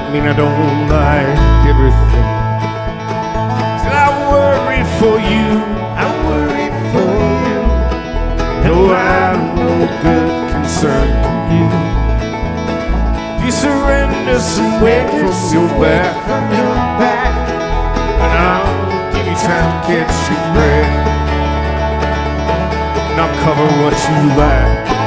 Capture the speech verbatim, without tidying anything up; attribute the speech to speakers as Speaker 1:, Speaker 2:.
Speaker 1: mean I don't like everything. Said I worried for you, I worried for you. No, I'm no good concern can you. If you surrender some weight from your back, from your back, and I'll give you time to catch your breath, and I'll cover what you lack.